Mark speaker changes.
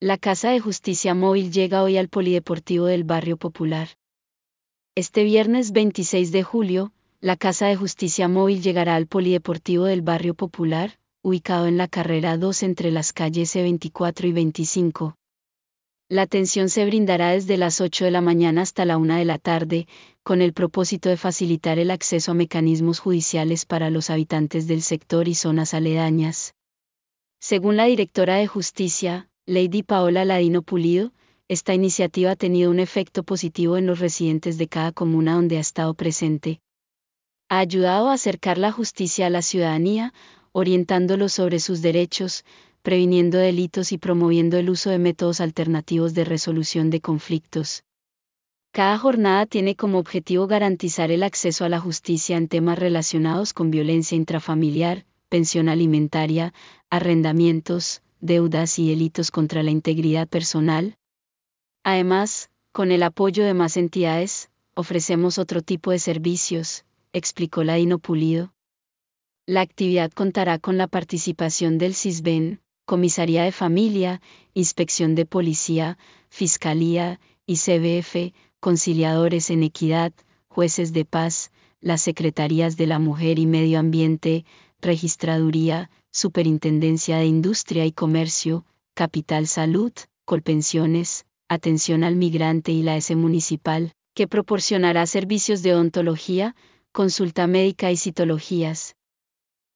Speaker 1: La Casa de Justicia Móvil llega hoy al Polideportivo del Barrio Popular. Este viernes 26 de julio, la Casa de Justicia Móvil llegará al Polideportivo del Barrio Popular, ubicado en la carrera 2 entre las calles E24 y 25. La atención se brindará desde las 8 de la mañana hasta la 1 de la tarde, con el propósito de facilitar el acceso a mecanismos judiciales para los habitantes del sector y zonas aledañas. Según la directora de Justicia, Lady Paola Ladino Pulido, esta iniciativa ha tenido un efecto positivo en los residentes de cada comuna donde ha estado presente. Ha ayudado a acercar la justicia a la ciudadanía, orientándolos sobre sus derechos, previniendo delitos y promoviendo el uso de métodos alternativos de resolución de conflictos. Cada jornada tiene como objetivo garantizar el acceso a la justicia en temas relacionados con violencia intrafamiliar, pensión alimentaria, arrendamientos, deudas y delitos contra la integridad personal. Además, con el apoyo de más entidades, ofrecemos otro tipo de servicios, explicó Ladino Pulido. La actividad contará con la participación del CISBEN, Comisaría de Familia, Inspección de Policía, Fiscalía, ICBF, conciliadores en equidad, jueces de paz, las Secretarías de la Mujer y Medio Ambiente, Registraduría, Superintendencia de Industria y Comercio, Capital Salud, Colpensiones, Atención al Migrante y la ES Municipal, que proporcionará servicios de odontología, consulta médica y citologías,